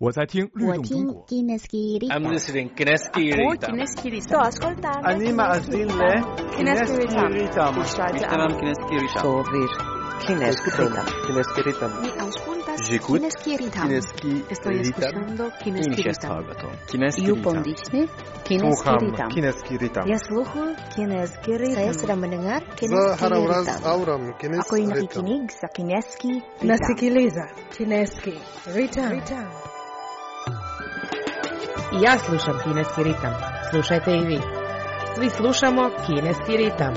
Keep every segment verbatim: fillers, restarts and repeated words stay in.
我在听律动中国。 I'm listening Kineski Ritam. Sto ascoltando Anima Azille Kineski Ritam. Ritam. Ishtamam Kineski Ritam. Sovir Kineski Ritam. Kineski Ritam. Mi auscultas J'écoute Kineski Ritam. Kineski Estoy escuchando Kineski Ritam. Kineski You Ritam. pondisne Kineski Słucham Ritam. Kineski Ritam. Я слухаю Kineski Ritam. Saya sedang mendengar За Kineski Harawraz Ritam. Auram Ako Kineski yung Ritam. nakikinig sa Kineski Ritam. Nasikiliza Kineski Ritam. I ja slušam kineski ritam. Slušajte i vi. Svi slušamo kineski ritam.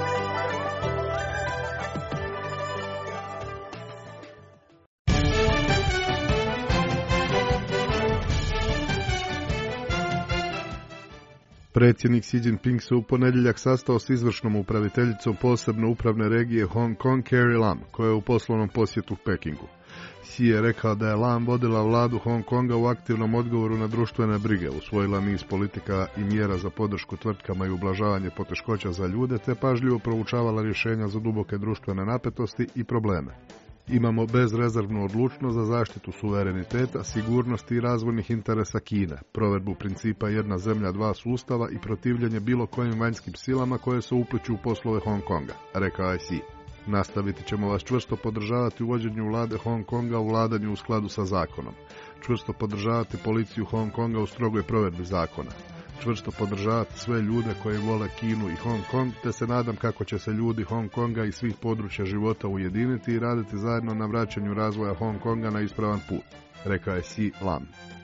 Predsjednik Xi Jinping se u ponedjeljak sastao s izvršnom upraviteljicom posebne upravne regije Hong Kong Carrie Lam, koja je u poslovnom posjetu u Pekingu. Xi je rekao da je Lam vodila vladu Hong Konga u aktivnom odgovoru na društvene brige, usvojila niz politika i mjera za podršku tvrtkama i ublažavanje poteškoća za ljude, te pažljivo proučavala rješenja za duboke društvene napetosti i probleme. Imamo bezrezervnu odlučnost za zaštitu suvereniteta, sigurnosti i razvojnih interesa Kine, provedbu principa jedna zemlja, dva sustava i protivljenje bilo kojim vanjskim silama koje se upliću u poslove Hong Konga, rekao je Xi. Nastaviti ćemo vas čvrsto podržavati u vođenju vlade Hong Konga u vladanju u skladu sa zakonom. Čvrsto podržavati policiju Hong Konga u strogoj provedbi zakona. Čvrsto podržavati sve ljude koji vole Kinu i Hong Kong, te se nadam kako će se ljudi Hong Konga i svih područja života ujediniti i raditi zajedno na vraćanju razvoja Hong Konga na ispravan put, rekao je Xi Lam.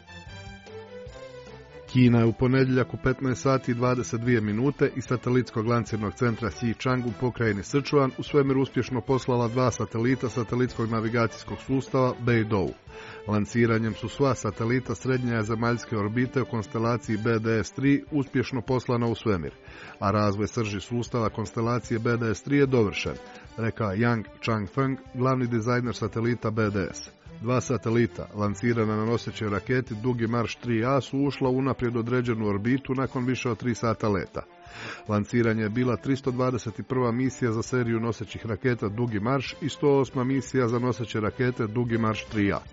Kina je u ponedjeljak u petnaest sati i dvadeset dvije minute iz satelitskog lancirnog centra Xichang u pokrajini Sichuan u svemir uspješno poslala dva satelita satelitskog navigacijskog sustava Beidou. Lanciranjem su sva satelita srednje zemaljske orbite u konstelaciji B D S tri uspješno poslana u svemir, a razvoj srži sustava konstelacije B D S tri je dovršen, rekao Yang Changfeng, glavni dizajner satelita B D S. Dva satelita, lancirana na nosećoj raketi Dugi marš tri A, su ušla u unaprijed određenu orbitu nakon više od tri sata leta. Lanciranje je bila tristo dvadeset prva misija za seriju nosećih raketa Dugi marš i sto osma misija za noseće rakete Dugi marš tri A.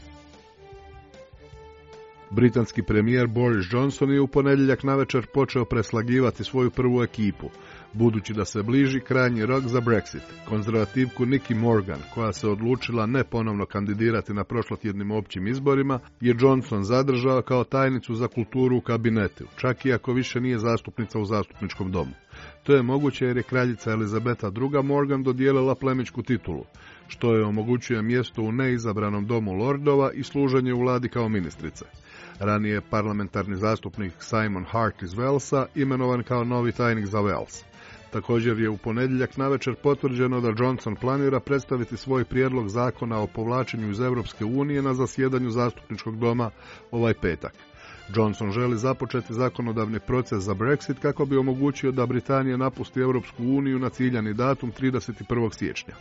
Britanski premijer Boris Johnson je u ponedjeljak navečer počeo preslagivati svoju prvu ekipu, budući da se bliži krajnji rok za Brexit. Konzervativku Nikki Morgan, koja se odlučila ne ponovno kandidirati na prošlotjednim općim izborima, je Johnson zadržao kao tajnicu za kulturu u kabinetu, čak i ako više nije zastupnica u zastupničkom domu. To je moguće jer je kraljica Elizabeta druga. Morgan dodijelila plemićku titulu, što je omogućuje mjesto u neizabranom domu lordova i služenje u vladi kao ministrice. Ranije je parlamentarni zastupnik Simon Hart iz Walesa imenovan kao novi tajnik za Wales. Također je u ponedjeljak navečer potvrđeno da Johnson planira predstaviti svoj prijedlog zakona o povlačenju iz Europske unije na zasjedanju zastupničkog doma ovaj petak. Johnson želi započeti zakonodavni proces za Brexit kako bi omogućio da Britanija napusti Europsku uniju na ciljani datum trideset prvog siječnja.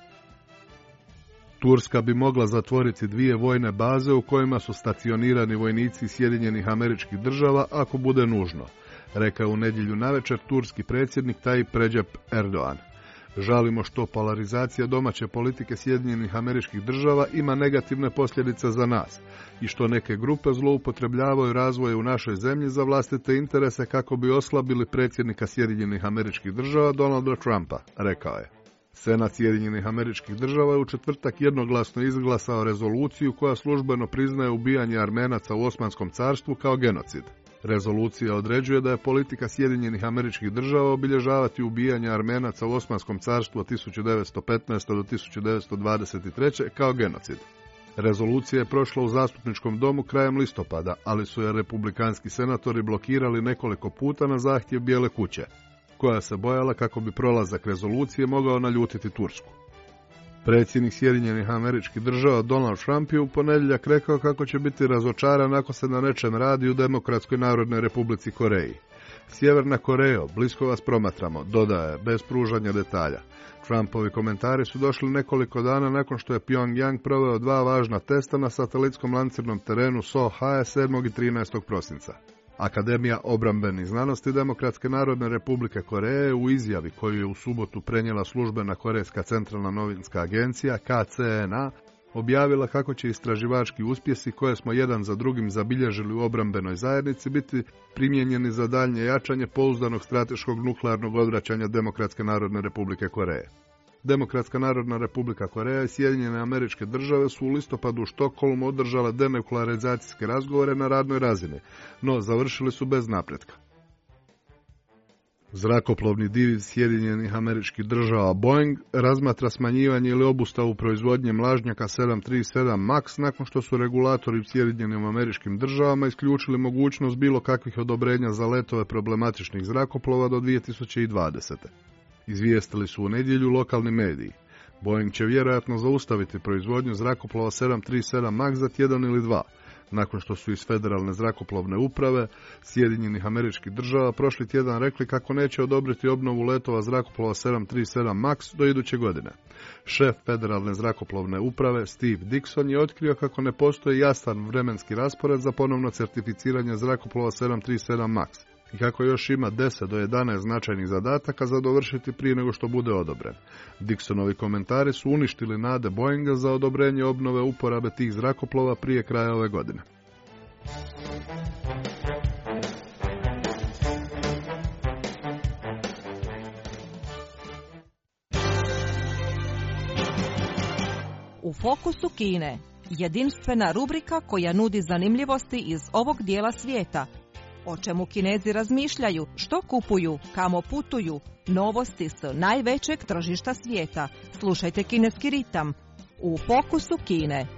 Turska bi mogla zatvoriti dvije vojne baze u kojima su stacionirani vojnici Sjedinjenih Američkih Država ako bude nužno, rekao je u nedjelju navečer turski predsjednik Tayyip Recep Erdogan. Žalimo što polarizacija domaće politike Sjedinjenih Američkih Država ima negativne posljedice za nas i što neke grupe zloupotrebljavaju razvoje u našoj zemlji za vlastite interese kako bi oslabili predsjednika Sjedinjenih Američkih Država Donalda Trumpa, rekao je. Senat Sjedinjenih Američkih Država je u četvrtak jednoglasno izglasao rezoluciju koja službeno priznaje ubijanje Armenaca u Osmanskom carstvu kao genocid. Rezolucija određuje da je politika Sjedinjenih Američkih Država obilježavati ubijanje Armenaca u Osmanskom carstvu od tisuću devetsto petnaeste. do tisuću devetsto dvadeset treće. kao genocid. Rezolucija je prošla u zastupničkom domu krajem listopada, ali su je republikanski senatori blokirali nekoliko puta na zahtjev Bijele kuće, koja se bojala kako bi prolazak rezolucije mogao naljutiti Tursku. Predsjednik Sjedinjenih Američkih Država Donald Trump je u ponedjeljak rekao kako će biti razočaran ako se na nečem radi u Demokratskoj Narodnoj Republici Koreji. Sjeverna Korejo, blisko vas promatramo, dodaje, bez pružanja detalja. Trumpovi komentari su došli nekoliko dana nakon što je Pyongyang proveo dva važna testa na satelitskom lancirnom terenu Sohae sedmog i trinaestog prosinca. Akademija obrambenih znanosti Demokratske Narodne Republike Koreje u izjavi koju je u subotu prenijela službena Korejska centralna novinska agencija K C N A objavila kako će istraživački uspjesi koje smo jedan za drugim zabilježili u obrambenoj zajednici biti primijenjeni za daljnje jačanje pouzdanog strateškog nuklearnog odvraćanja Demokratske narodne republike Koreje. Demokratska narodna republika Koreja i Sjedinjene Američke Države su u listopadu u Štokholmu održale denuklearizacijske razgovore na radnoj razini, no završili su bez napretka. Zrakoplovni diviz Sjedinjenih Američkih Država Boeing razmatra smanjivanje ili obustavu proizvodnje mlažnjaka sedam tri sedam Max nakon što su regulatori u Sjedinjenim Američkim Državama isključili mogućnost bilo kakvih odobrenja za letove problematičnih zrakoplova do dvije tisuće dvadesete. Izvijestili su u nedjelju lokalni mediji. Boeing će vjerojatno zaustaviti proizvodnju zrakoplova sedam tri sedam Max za tjedan ili dva, nakon što su iz Federalne zrakoplovne uprave Sjedinjenih Američkih Država prošli tjedan rekli kako neće odobriti obnovu letova zrakoplova sedam tri sedam Max do iduće godine. Šef Federalne zrakoplovne uprave Steve Dickson je otkrio kako ne postoji jasan vremenski raspored za ponovno certificiranje zrakoplova sedam tri sedam Max i kako još ima deset do jedanaest značajnih zadataka za dovršiti prije nego što bude odobren. Dicksonovi komentari su uništili nade Boeinga za odobrenje obnove uporabe tih zrakoplova prije kraja ove godine. U fokusu Kine, jedinstvena rubrika koja nudi zanimljivosti iz ovog dijela svijeta. O čemu Kinezi razmišljaju, što kupuju, kamo putuju, novosti s najvećeg tržišta svijeta. Slušajte Kineski ritam u fokusu Kine.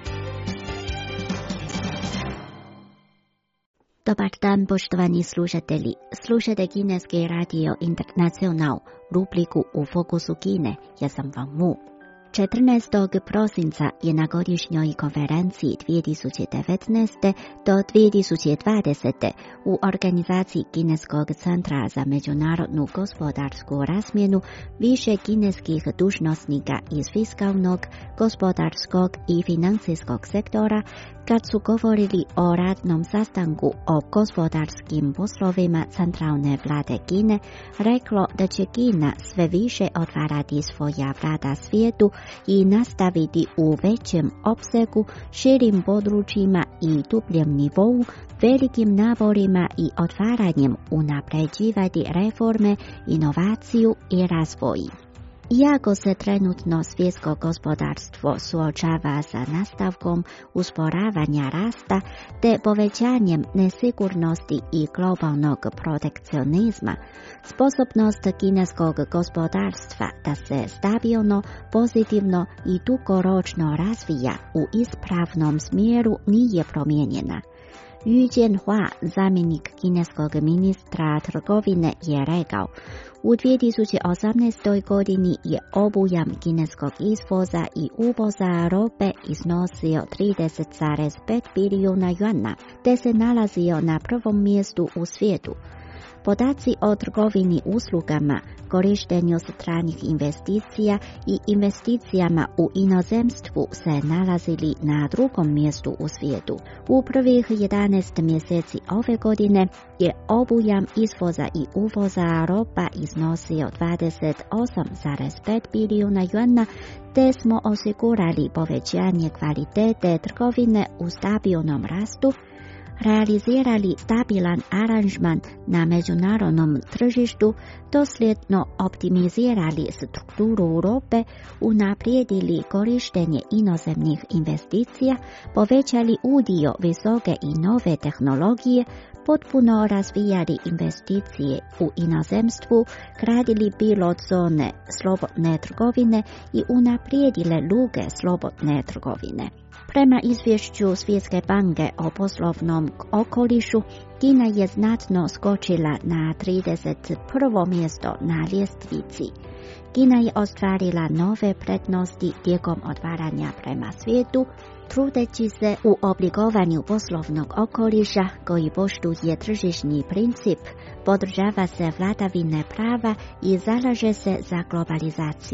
Dobar dan, poštovani slušatelji. Slušajte Kineski radio Internacional, rubriku u fokusu Kine. Ja sam Wang Mu. četrnaestog prosinca je na godišnjoj konferenciji dvije tisuće devetnaeste do dvije tisuće dvadesete u organizaciji Kineskog centra za međunarodnu gospodarsku razmjenu više kineskih dužnosnika iz fiskalnog, gospodarskog i financijskog sektora kad su govorili o radnom sastanku o gospodarskim poslovima centralne vlade Kine, reklo da će Kina sve više otvarati svoja vrata svijetu i nastaviti u većem opsegu, širim područjima i dubljem nivou, velikim naporima i otvaranjem unapređivati reforme, inovaciju i razvoj. Iako se trenutno svjetsko gospodarstvo suočava sa nastavkom usporavanja rasta te povećanjem nesigurnosti i globalnog protekcionizma, sposobnost kineskog gospodarstva da se stabilno, pozitivno i dugoročno razvija u ispravnom smjeru nije promijenjena. Yu Jianhua, zamjenik kineskog ministra trgovine, je rekao: u dvije tisuće osamnaestoj godini je obujam kineskog izvoza i uvoza robe iznosio trideset zarez pet bilijuna juana, te se nalazio na prvom mjestu u svijetu. Podaci o trgovini uslugama, korištenju stranih investicija i investicijama u inozemstvu se nalazili na drugom mjestu u svijetu. U prvih jedanaest mjeseci ove godine je obujam izvoza i uvoza roba iznosio dvadeset osam zarez pet bilijuna juana, te smo osigurali povećanje kvalitete trgovine u stabilnom rastu, realizirali stabilan aranžman na međunarodnom tržištu, dosljedno optimizirali strukturu robe, unaprijedili korištenje inozemnih investicija, povećali udio visoke i nove tehnologije, potpuno razvijali investicije u inozemstvu, gradili pilot zone slobodne trgovine i unaprijedile luke slobodne trgovine. Prema izvješću Svjetske banke o poslovnom okolišu, Kina je znatno skočila na trideset prvo mjesto na ljestvici. Kina je ostvarila nove prednosti tijekom otvaranja prema svijetu, trudeći se u oblikovanju poslovnog okoliša koji poštuje tržišni princip, podržava se vladavine prava i zalaže se za globalizaciju.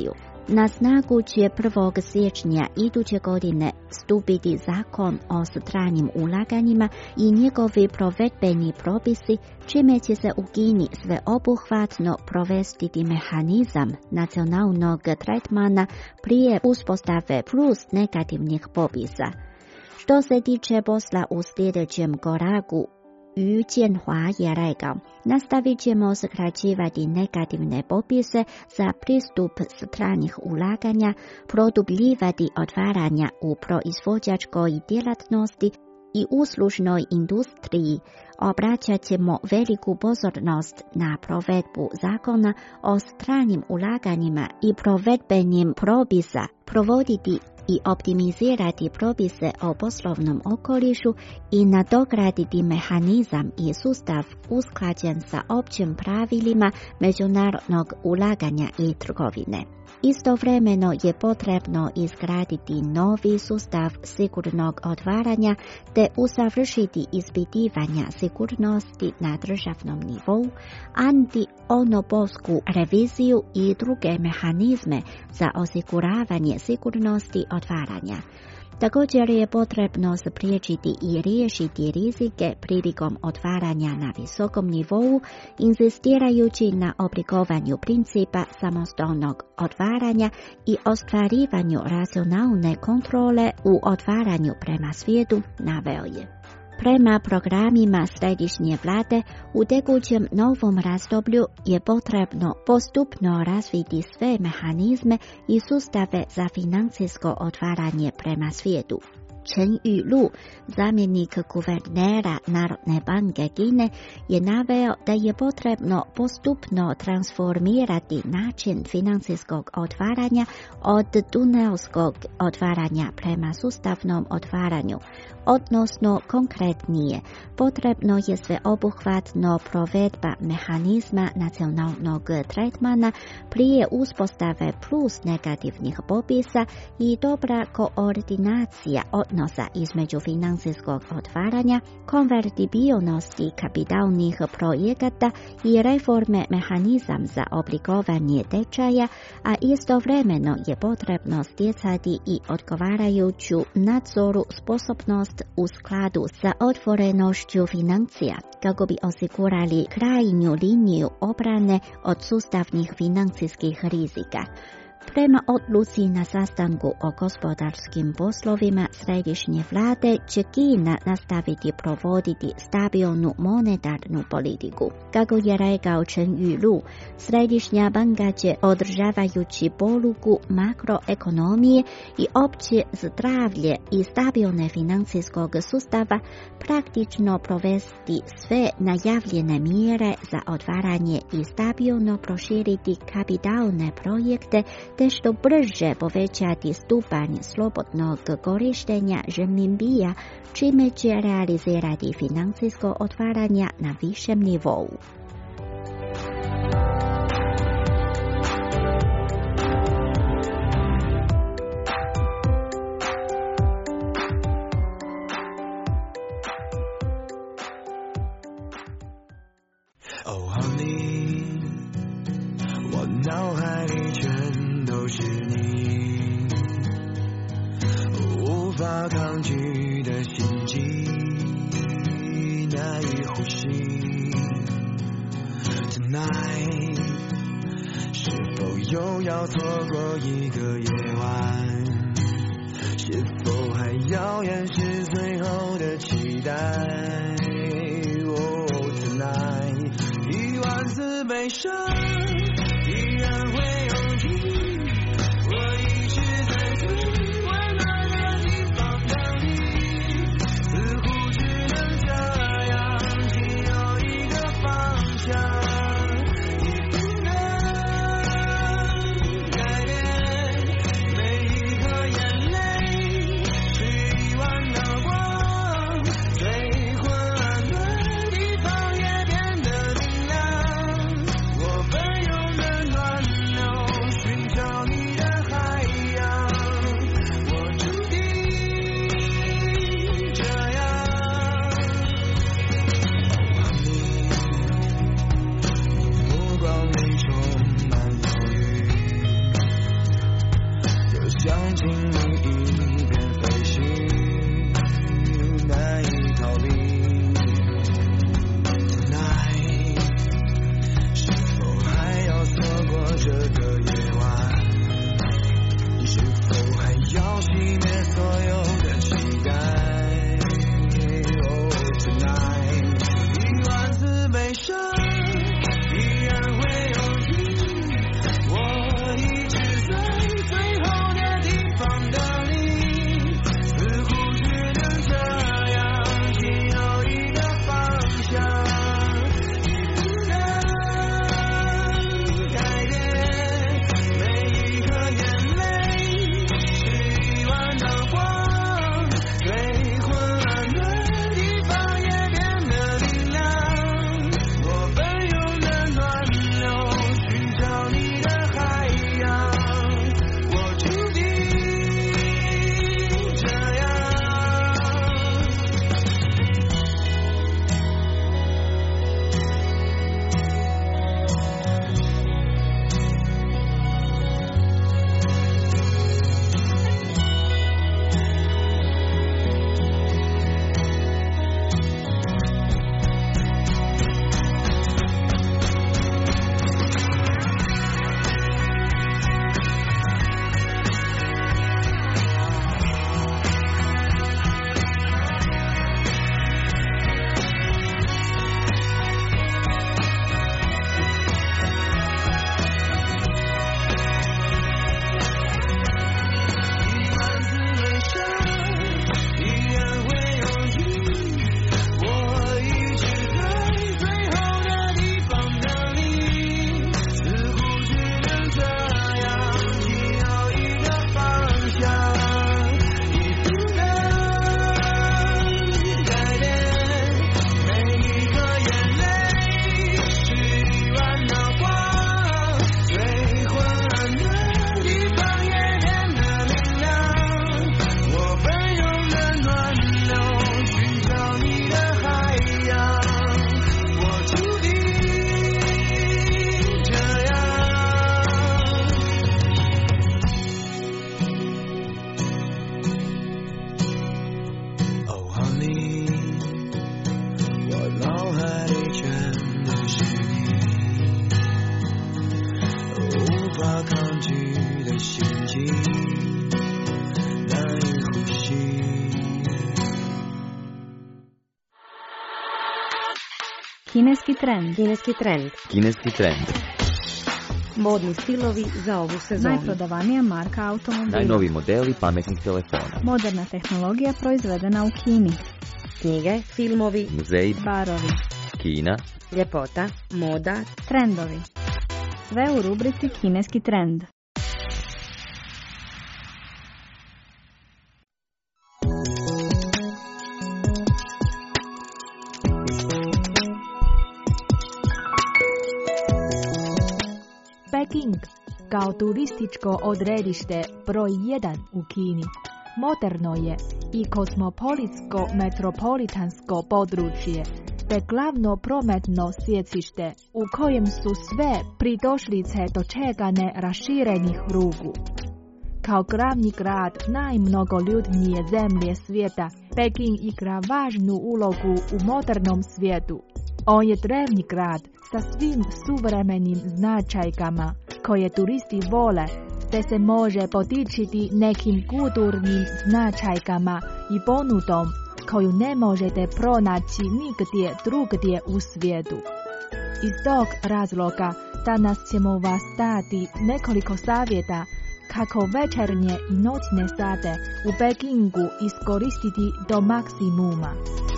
Na snagu će prvog siječnja iduće godine stupiti zakon o stranim ulaganjima i njegovi provedbeni propisi, čime će se u Kini sveobuhvatno provesti mehanizam nacionalnog tretmana prije uspostave plus negativnih popisa. Što se tiče posla u sljedećem koraku, Yu Jianhua je rekao, nastavit ćemo skraćivati negativne popise za pristup stranih ulaganja, produbljivati otvaranja u proizvođačkoj djelatnosti i uslužnoj industriji. Obraćat ćemo veliku pozornost na provedbu zakona o stranim ulaganjima i provedbenim propisa, provoditi i optimizirati propise o poslovnom okolišu i nadograditi mehanizam i sustav usklađen sa općim pravilima međunarodnog ulaganja i trgovine. Istovremeno je potrebno izgraditi novi sustav sigurnog otvaranja te usavršiti ispitivanja sigurnosti na državnom nivou, anti-monopolsku reviziju i druge mehanizme za osiguravanje sigurnosti otvaranja. Također je potrebno spriječiti i riješiti rizike prilikom otvaranja na visokom nivou, inzistirajući na oblikovanju principa samostalnog otvaranja i ostvarivanju racionalne kontrole u otvaranju prema svijetu, naveo je. Prema programima središnje vlade, u tekućem novom razdoblju je potrebno postupno razviti sve mehanizme i sustave za financijsko otvaranje prema svijetu. Chen Yulu, zamjenik guvernera Narodne banke Kine, je naveo da je potrebno postupno transformirati način financijskog otvaranja od tunelskog otvaranja prema sustavnom otvaranju, odnosno konkretnije, potrebno je sveobuhvatno provedba mehanizma nacionalnog tretmana prije uspostave plus negativnih popisa i dobra koordinacija odnosa između financijskog otvaranja, konvertibilnosti kapitalnih projekata i reforme mehanizam za oblikovanje tečaja, a istovremeno je potrebno stjecati i odgovarajuću nadzoru sposobnost u skladu sa otvorenošću financija, kako bi osigurali krajnju liniju obrane od sustavnih financijskih rizika. Prema odluci na sastanku o gospodarskim poslovima središnje vlade će Kina nastaviti provoditi stabilnu monetarnu politiku. Kako je rekao Chen Yulu, središnja banka će održavajući polugu makroekonomije i opće zdravlje i stabilne financijskog sustava praktično provesti sve najavljene mjere za otvaranje i stabilno proširiti kapitalne projekte te što brže povećati stupanj slobodnog korištenja renminbija, čime će realizirati financijsko otvaranje na višem nivou. Oh honey， 我脑海里全都是你，无法抗拒的心悸，难以呼吸。Tonight， 是否又要错过一个夜晚？是否还遥远是最后的期待？ Oh tonight， 一万次悲伤。 依然会用尽，我一直在最温暖的地方等你，似乎只能这样，只有一个方向，你不能改变，每一颗眼泪是一万道光，最昏暗的地方也变得明亮，我奔。 Kineski trend. Kineski trend. Kineski trend. Modni stilovi za ovu sezonu. Najprodavanija marka automobila. Najnoviji modeli pametnih telefona. Moderna tehnologija proizvedena u Kini. Knjige, filmovi, Muzeji, barovi, Kina, ljepota, moda, trendovi. Sve u rubrici Kineski trend. Peking kao turističko odredište broj jedan u Kini moderno je i kozmopolitsko metropolitansko područje, te glavno prometno sjecište u kojem su sve pridošlice dočekane raširenih ruku. Kao glavni grad najmnogoljudnije zemlje svijeta, Peking igra važnu ulogu u modernom svijetu. On je drevni grad sa svim suvremenim značajkama koje turisti vole, te se može podičiti nekim kulturnim značajkama i ponudom koju ne možete pronaći nigdje drugdje u svijetu. Iz tog razloga danas ćemo vas dati nekoliko savjeta kako večernje i noćne sate u Pekingu iskoristiti do maksimuma.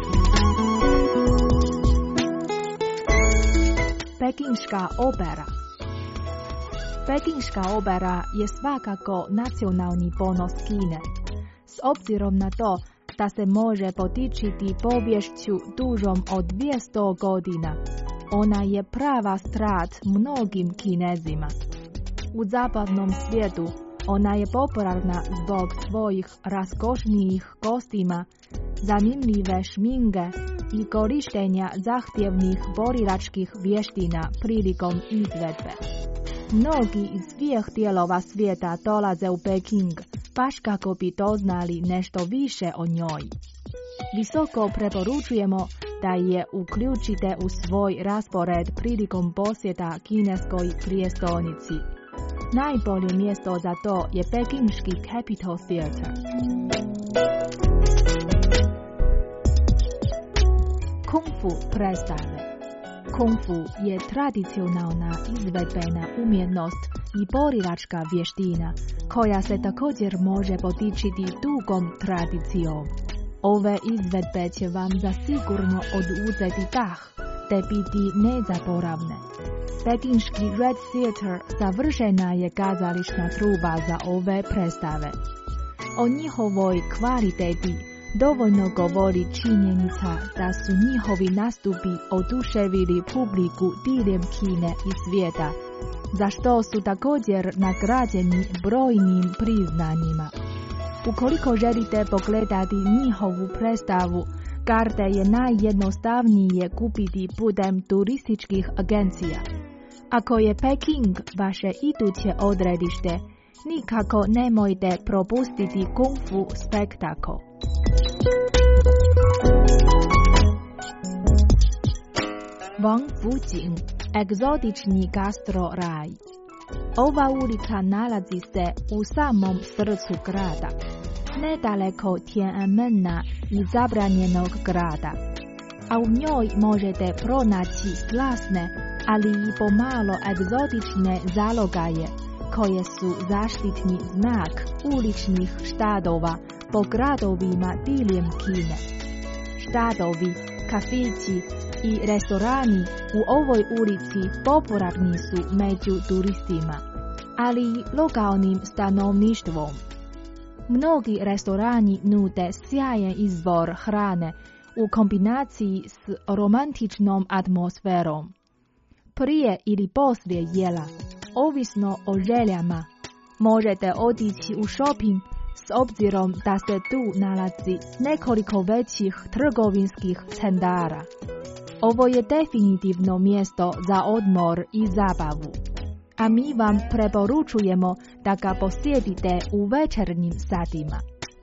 Pekinška opera. Pekinška opera je svakako nacionalni ponos Kine. S obzirom na to da se može podičiti poviješću dužom od dvjesto godina, ona je prava strast mnogim Kinezima. U zapadnom svijetu ona je popularna zbog svojih raskošnijih kostima, zanimljive šminke i korištenja zahtjevnih borilačkih vještina prilikom izvedbe. Mnogi iz svih dijelova svijeta dolaze u Peking, baš kako bi doznali nešto više o njoj. Visoko preporučujemo da je uključite u svoj raspored prilikom posjeta kineskoj prijestolnici. Najbolje mjesto za to je Pekinški Capitol Theatre. Kung Fu predstave. Kung Fu je tradicionalna izvedbena umjetnost i borilačka vještina koja se također može podičiti dugom tradicijom. Ove izvedbe će vam zasigurno oduzeti dah, te biti nezaboravne. Pekinški Red Theatre savršena je kazališna truba za ove predstave. O njihovoj kvaliteti dovoljno govori činjenica da su njihovi nastupi oduševili publiku diljem Kine i svijeta, za što su također nagrađeni brojnim priznanjima. Ukoliko želite pogledati njihovu predstavu, karte je najjednostavnije kupiti putem turističkih agencija. Ako je Peking vaše iduće odredište, nikako nemojte propustiti Kung Fu spektakl. Wang Fujing, egzotični gastro raj. Ova ulica nalazi se u samom srcu grada, nedaleko Tiananmena i zabranjenog grada, a u njoj možete pronaći slasne, ali i pomalo egzotične zalogaje, koje su zaštitni znak uličnih štadova po gradovima diljem Kine. Štadovi, kafići i restorani u ovoj ulici popularni su među turistima, ali i lokalnim stanovništvom. Mnogi restorani nude sjajan izbor hrane u kombinaciji s romantičnom atmosferom. Prije ili poslije jela, ovisno o željama, možete otići u shopping s obzirom da se tu nalazi nekoliko većih trgovinskih centara. Ovo je definitivno mjesto za odmor i zabavu, a mi vam preporučujemo da ga posjetite u večernjim satima.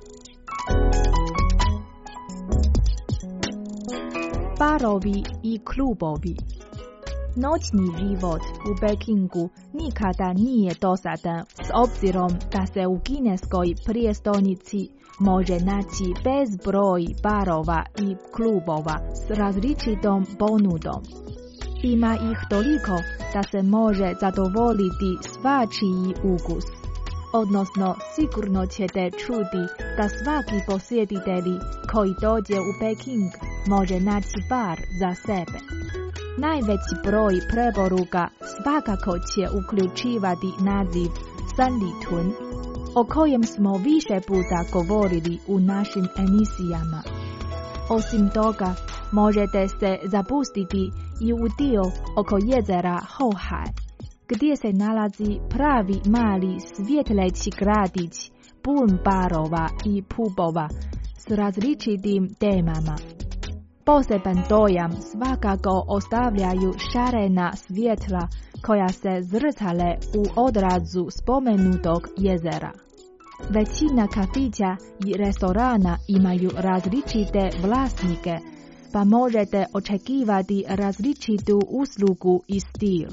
Barovi i klubovi. Noćni život u Pekingu nikada nije dosadan s obzirom da se u kineskoj prijestolnici može naći bezbroj barova i klubova s različitom ponudom. Ima ih toliko da se može zadovoljiti svačiji ukus. Odnosno, sigurno ćete čuti da svaki posjetitelj koji dođe u Peking može naći bar za sebe. Najveći broj preporuka svakako će uključivati naziv Sanlitun, o kojem smo više puta govorili u našim emisijama. Osim toga, možete se zapustiti i u dio oko jezera Hohaj, gdje se nalazi pravi mali svjetleći gradić pun barova i pubova s različitim temama. Poseban dojam svakako ostavljaju šarena svjetla koja se zrcale u odrazu spomenutog jezera. Većina kafića i restorana imaju različite vlasnike, pa možete očekivati različitu uslugu i stil.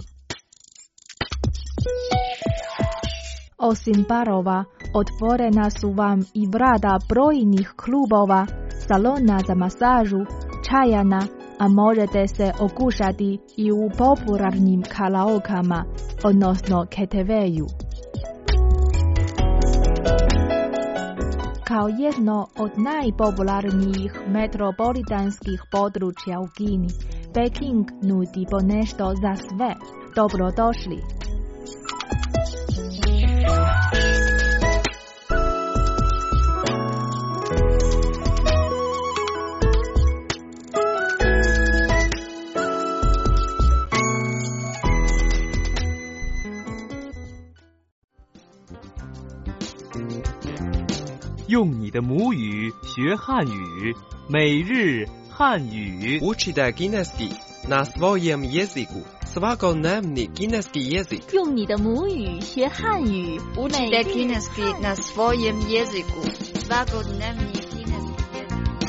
Osim barova, otvorena su vam i vrata brojnih klubova, salona za masažu, čajana, a možete se okušati i u popularnim karaokama, odnosno K T V-ju. Kao jedno od najpopularnijih metropolitanskih područja u Kini, Peking nudi ponešto za sve. Dobrodošli! 用你的母语学汉语，每日汉语。 Učite kineski na svojem jeziku. Svakodnevni kineski jezik. 用你的母语学汉语， Učite kineski na svojem jeziku. Svakodnevni kineski jezik.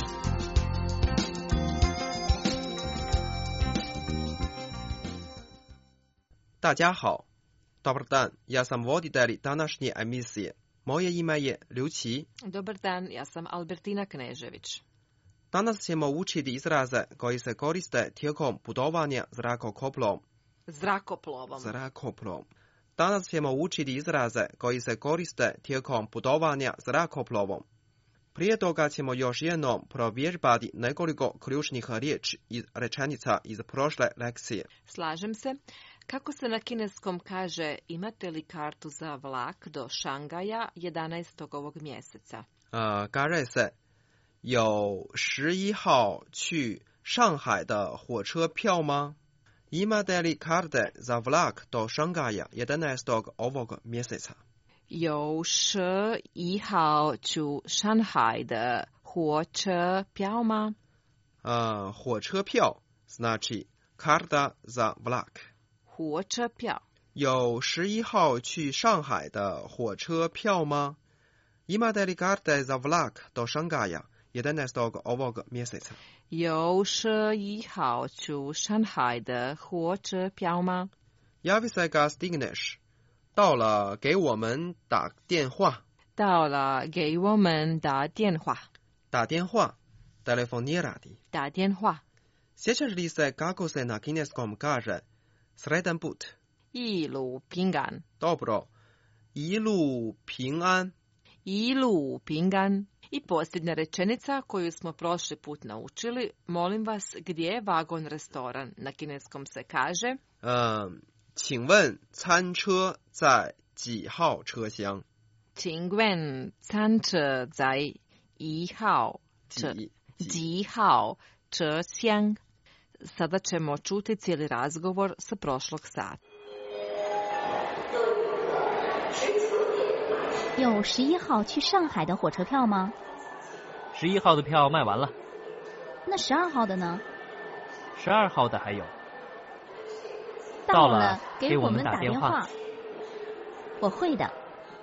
大家好, dobar dan, ja sam voditelj današnje emisije. Moje ime je Ljuči. Dobar dan, ja sam Albertina Knežević. Danas ćemo učiti izraze koji se koriste tijekom putovanja zrakoplovom. Zrakoplovom. Zrakoplovom. Danas ćemo učiti izraze koji se koriste tijekom putovanja zrakoplovom. Prije toga ćemo još jednom provježbati nekoliko ključnih riječi i rečenica iz prošle lekcije. Slažem se. Kako se na kineskom kaže imate li kartu za vlak do Šangaja jedanaestog ovog mjeseca? Uh, kaže se 有十一号去上海的火车票吗? Imate li karte za vlak do Šangaja jedanaestog ovog mjeseca? 有十一号去上海的火车票吗? Uh, 火车票 znači karta za vlak. 火车票. 有十一号去上海的火车票吗? Imate li karte za vlak do Šangaja jedanaestog ovog mjeseca? 有十一号去上海的火车票吗? Javi se ga stigneš. 到了给我们打电话. 到了给我们打电话. 打电话 telefonirati. 打电话. Sjećaš li se kako se na kineskom kaže sretan put? 一路平安. Dobro. 一路平安. 一路平安. I posljednja rečenica koju smo prošli put naučili, molim vas, gdje je vagon restoran? Na kineskom se kaže... Um, 请问餐车在几号车厢? 请问餐车在一号车几号车厢? Sada ćemo čuti cijeli razgovor sa prošlog sata. 有十一号去上海的火车票吗？ 十一号的票卖完了。 那十二号的呢？ 十二号的还有。 到了，给我们打电话。我会的。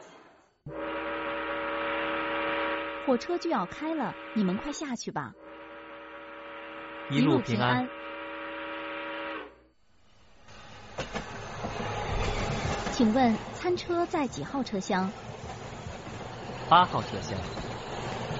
火车就要开了，你们快下去吧。 一路平安。 请问餐车在几号车厢？ 八号车厢。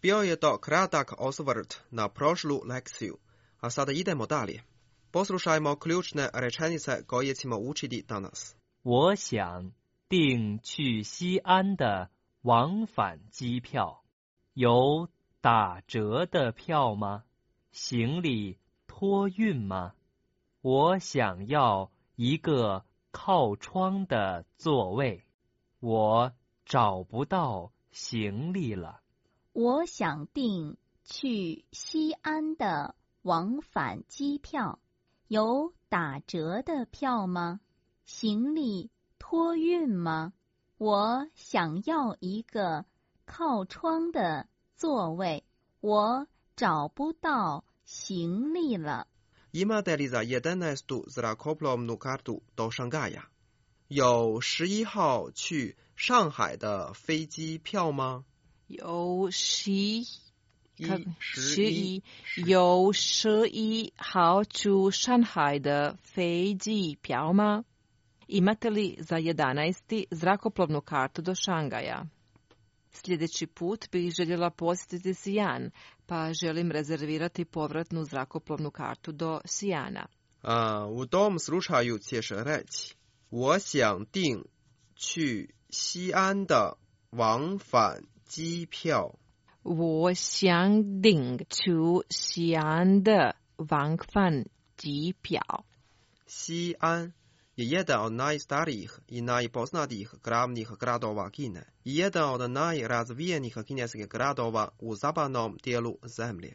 Bio je to kratak osvrt na prošlu lekciju, a sada idemo dalje. Poslušajmo ključne rečenice koje ćemo učiti danas. 我想订去西安的往返机票，有打折的票吗？行李托运吗？我想要一个靠窗的座位，我找不到行李了。 我想订去西安的往返机票，有打折的票吗？行李托运吗？我想要一个靠窗的座位，我找不到行李了。 Imate li za jedanaestu zrakoplovnu kartu do Šanghaja? 有十一号去上海的飞机票吗？ 有十一十一有十一号去上海的飞机票吗？ Imate li za jedanaesti zrakoplovnu kartu do Šangaja? Sljedeći put bih željela posjetiti Sijan, pa želim rezervirati povratnu zrakoplovnu kartu do Sijana. A, u tom slučaju ćeš reći 我想订去西安的往返机票。 我想订去西安的往返机票。 西安 je jedan od najstarijih i najpoznatijih glavnih gradova Kine i jedan od najrazvijenijih kineskih gradova u zapadnom dijelu zemlje.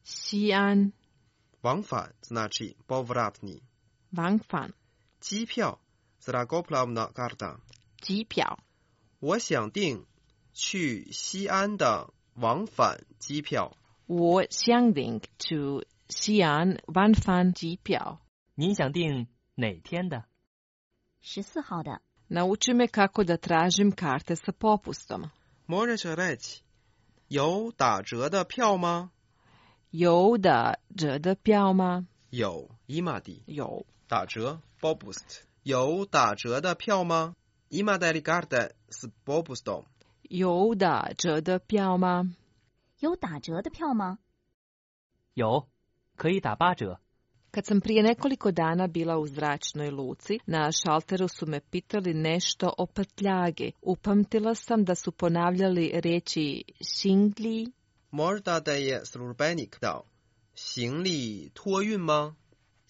Xi'an. 往返 znači povratni. 往返。 机票 zrakoplovna karta. 机票。 我想订去西安的往返机票。 我想订去西安往返机票。 您想订哪天的？ 十四号的。 Nauči me kako da tražim karte sa popustom. Možeš reći 有打折的票吗？ 有打折的票吗？ 有 imati 有打折 popust 有打折的票吗 ？Imate li karte s popustom？ 有打折的票吗？ 有打折的票吗？ 有，可以打八折。 Kad sam prije nekoliko dana bila u zračnoj luci, na šalteru su me pitali nešto o prtljagi. Upamtila sam da su ponavljali riječi xingli. Možda da je službenik dao 行李托运吗？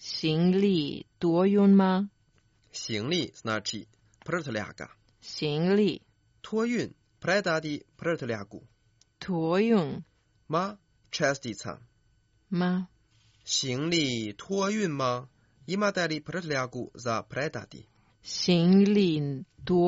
xingli tuojun ma? 行李 znači prtljaga. xingli. 托运 predati prtljagu. tuojun. Ma čestica. Ma. 行李托运吗 ？Imate li prtljagu za predati? 行李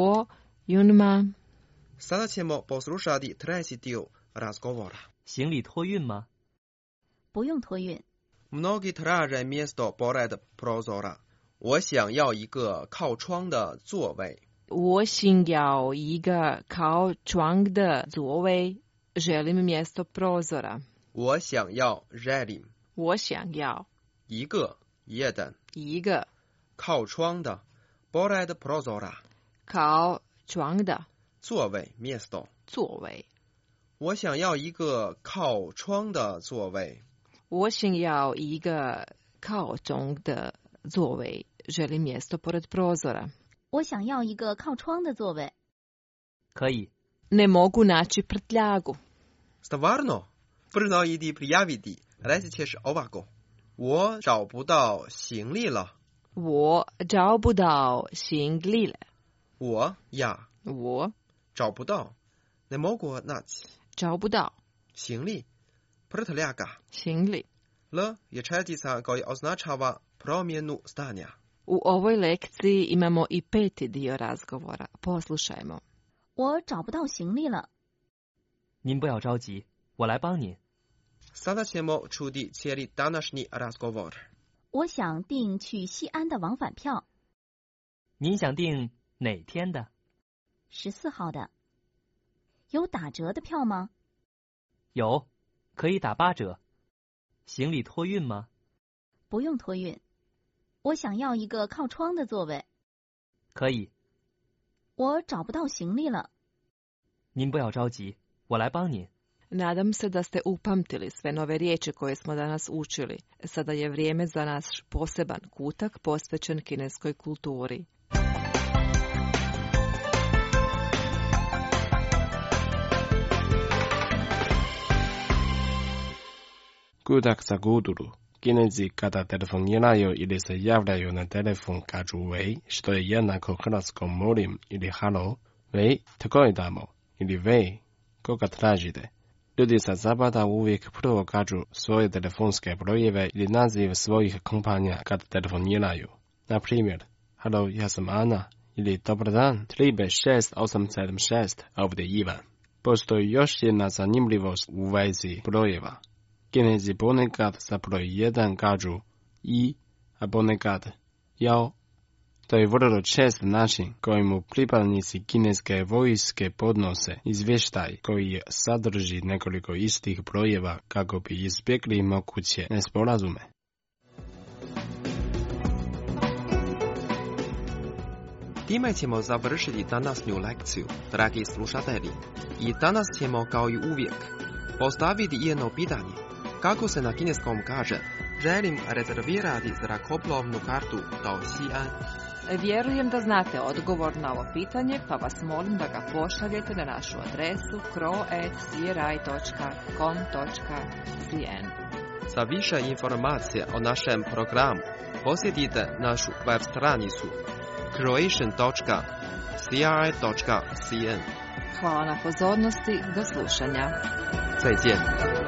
tuojun ma? Sada ćemo poslušati treći dio razgovora. 行李托运吗？ 不用托运。 Mnogi traže mjesto pored prozora. 我想要一个靠窗的座位。 我想要一个靠窗的座位。Želim mjesto prozora. 我想要 želim. 我想要一个 jedan 一个靠窗的 pored prozora 靠窗的座位 mjesto 座位。 我想要一个靠窗的座位。 我想要一个靠窗的座位。Želim mjesto pored prozora. 我想要一个靠窗的座位。 可以。 Ne mogu naći prtljagu. Stvarno? Prvo idi prijaviti. Reći ćeš ovako. 我找不到行李了。 我找不到行李了。 我 ja 我找不到 ne mogu naći 找不到行李 prtljaga 行李 l je čestica koja označava promjenu stanja. U ovoj lekciji imamo i peti dio razgovora. Poslušajmo. 我找不到行李了。 您不要着急，我来帮您。 Sada ćemo čuti cijeli današnji razgovor. 我想订去西安的往返票。 您想订哪天的？ 十四号的。有打折的票吗？ 有，可以打八折。行李托运吗？ 不用托运。我想要一个靠窗的座位。 可以。 我找不到行李了。 您不要着急，我来帮您。 Nadam se da ste upamtili sve nove riječi koje smo danas učili. Sada je vrijeme za naš poseban kutak posvećen kineskoj kulturi. Kutak za kulturu. Kinezi kada telefoniraju ili se javljaju na telefon kažu vej, što je jednako hrvatskom molim ili halo, vej, tako je damo, ili vej, koga tražite. Ljudi sa zapada uvijek prvo kažu svoje telefonske brojeve ili naziv svojih kompanija kad telefoniraju. Na primjer, halo, ja sam Ana, ili dobar dan, tri šest osam sedam šest, ovdje Ivan. Postoji još jedna zanimljivost u vezi brojeva. Kinezi ponekad za broj jedan kažu i, a ponekad jao. To je vrlo čest način kojemu pripadnici kineske vojske podnose izvještaj koji sadrži nekoliko istih brojeva kako bi izbjegli moguće nesporazume. Time ćemo završiti današnju lekciju, dragi slušatelji. I danas ćemo kao i uvijek postaviti jedno pitanje. Kako se na kineskom kaže, želim rezervirati zrakoplovnu kartu do Xi'an. Vjerujem da znate odgovor na ovo pitanje, pa vas molim da ga pošaljete na našu adresu crow at c r i dot com dot c n. Za više informacija o našem programu posjetite našu web stranicu croatian dot c r i dot c n. Hvala na pozornosti, do slušanja. 再见。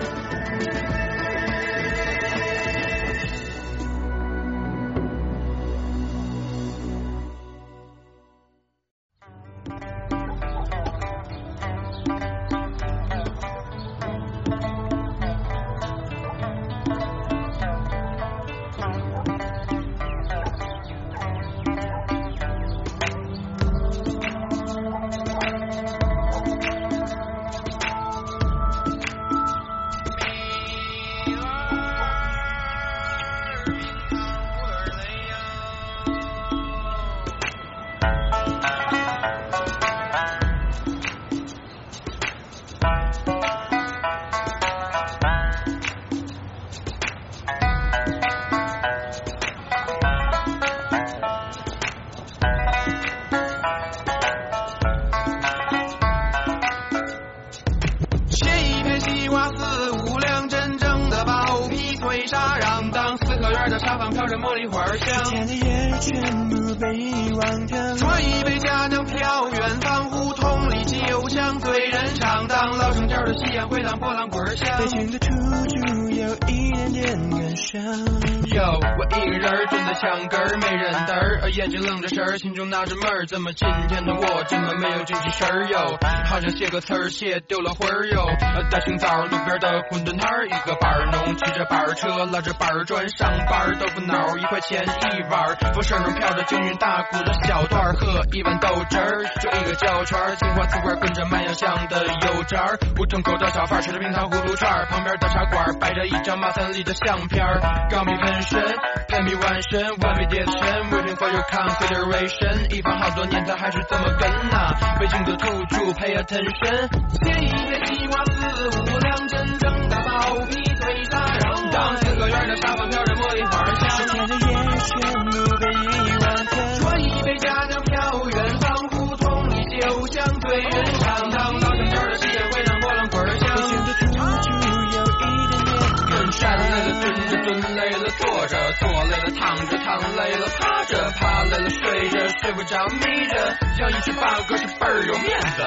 眼睛愣着神儿，心中纳着闷儿，怎么今天的我这么没有精气神儿哟？好像写个词儿写丢了魂儿哟。大清早路边的馄饨摊儿，一个板儿农骑着板儿车，拉着板儿砖上班儿，豆腐脑一块钱一碗儿，风扇中飘着均匀大骨的小段儿，喝一碗豆汁儿，就一个胶圈儿，青花瓷罐跟着卖洋香的油渣儿，胡同口的小贩吃着冰糖葫芦串儿，旁边的茶馆摆着一张马三立的相片儿，钢笔喷身，喷笔完身，完美叠身 ，waiting for your consideration， 一放好多年他还是这么跟呐，北京的土著 pay attention， 写一篇西瓜四五两，真正的包皮最杀人，当四合院的沙发飘着茉莉花香，十天的夜全部被遗忘掉，说一杯佳酿飘远方，胡同里酒香醉人肠，当老城角的西烟会让波浪滚香，北京的土著有一点点跟站累了蹲着蹲累了坐着坐累了躺着躺累了趴着趴累了睡着睡不着眯着，叫一十八个是倍儿有面子。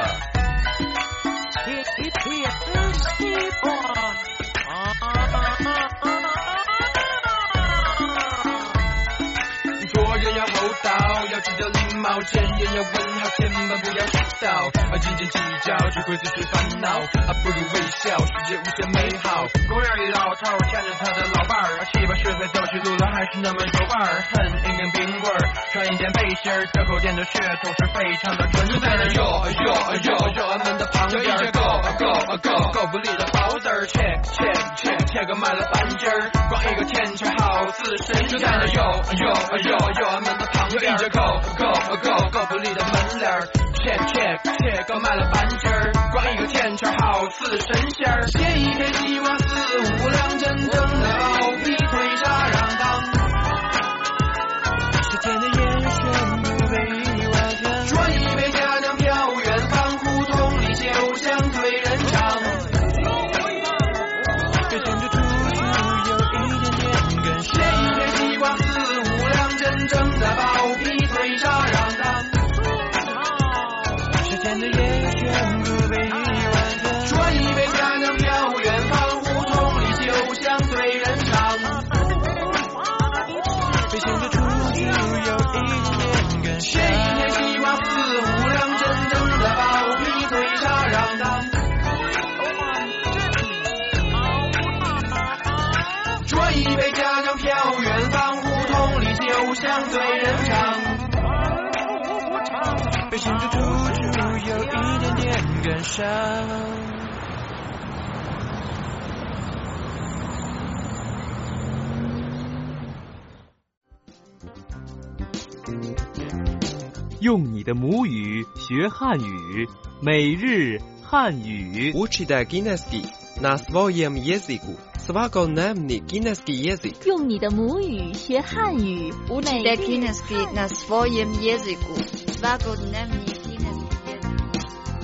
做人要厚道，要记得礼貌，见人要问好，千万不要迟到。啊，斤斤计较只会自寻烦恼，啊，不如微笑，世界无限美好。公园里老头牵着他的老伴儿，七八十岁走起路来还是那么有范儿，恨一根冰棍儿，穿一件背心儿，这口店的血统是非常的纯。就在那哟哟哟哟俺们的旁边，一个够够够够不力的包子儿 ，check check check check 卖了半斤儿，光一个甜圈好似神仙。就在那哟哟哟哟俺们的旁边，一个够够够够不力的门脸儿 ，check check check 卖了半斤儿，光一个甜圈好刺身馅儿，切一片西瓜丝，五两真正的包皮腿沙瓤当。时间的烟旋不被完全，转一杯家乡飘远方，胡同里酒香醉人肠。表现着处处有一点点根，切一片西瓜丝，五两真正的包皮腿沙瓤当。时间的烟旋不被完全，转一杯家乡飘远方，胡同里酒香醉人肠。表现着处处有一点点根，切一片西瓜丝，五两真正的包皮腿沙瓤当。转一杯家乡飘远方，胡同里酒香醉人肠。表现着处处有一点点感伤。 用你的母语学汉语，每日汉语。 Učite kineski na svojem jeziku. Svakodnevni kineski jezik. 用你的母语学汉语， Učite kineski na svojem jeziku. Svakodnevni kineski jezik.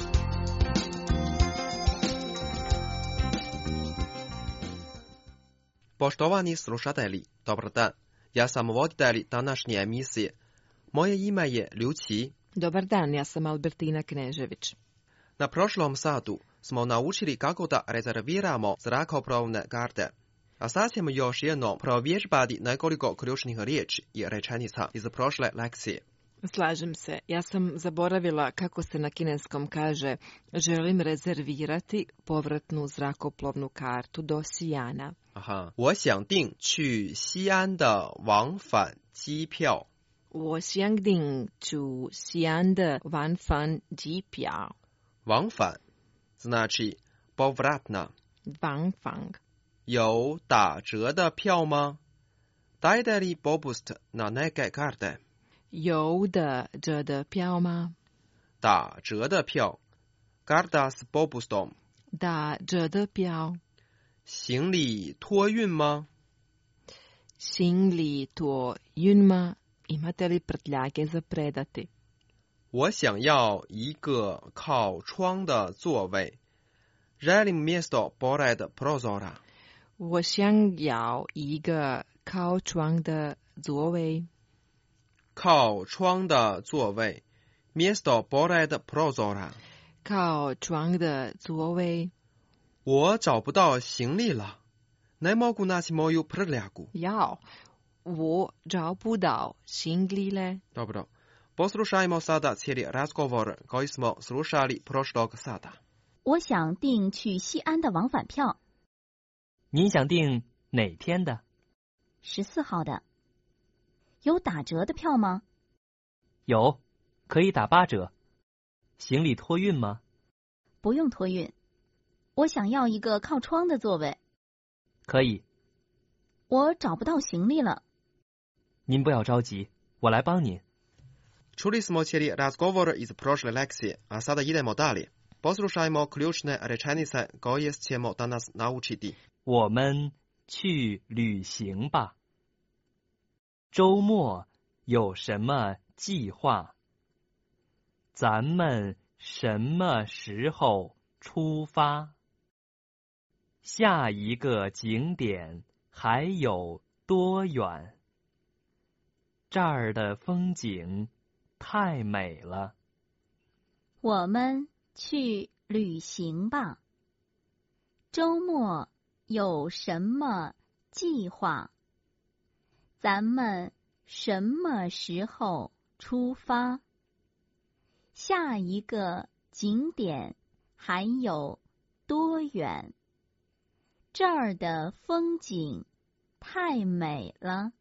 Poštovani slušatelji, dobar dan. Ja sam voditelj današnje emisije. Moje ime je Ljuci. Dobar dan, ja sam Albertina Knežević. Na prošlom satu smo naučili kako da rezerviramo zrakoplovne karte. A sad ćemo još jednom provježbati nekoliko ključnih riječi i rečenica iz prošle lekcije. Slažem se. Ja sam zaboravila kako se na kineskom kaže želim rezervirati povratnu zrakoplovnu kartu do Sijana. Aha. 我想订去西安的往返机票。 我想订去西安的往返机票。 往返 znači povratna. 往返。 有打折的票吗？ Dajete li popust na neke karte? 有打折的票吗？ 打折的票 karta s popustom. 打折的票。 行李托运吗？ 行李托运吗？Imate li prtljage za predati? 我想要一个靠窗的座位。Želim mjesto pored prozora. 我想要一个靠窗的座位。 靠窗的座位 mjesto pored prozora. 靠窗的座位。 我找不到行李了。Ne mogu naći moju prtljagu. Jao. 我找不到行李了。 Dobro. Poslušajmo sada cijeli razgovor koji smo slušali prošlog sata. 我想订去西安的往返票。 您想订哪天的？ 十四号的。有打折的票吗？ 有，可以打八折。行李托运吗？ 不用托运。我想要一个靠窗的座位。 可以。 我找不到行李了。 您不要着急，我来帮您。 Čuli smo cijeli razgovor iz prošle lekcije, a sada idemo dalje. Poslušajmo ključne rečenice koje ćemo danas naučiti. 我们去旅行吧。周末有什么计划？咱们什么时候出发？下一个景点还有多远？这儿的风景太美了。 我们去旅行吧。周末有什么计划？咱们什么时候出发？下一个景点还有多远？这儿的风景太美了。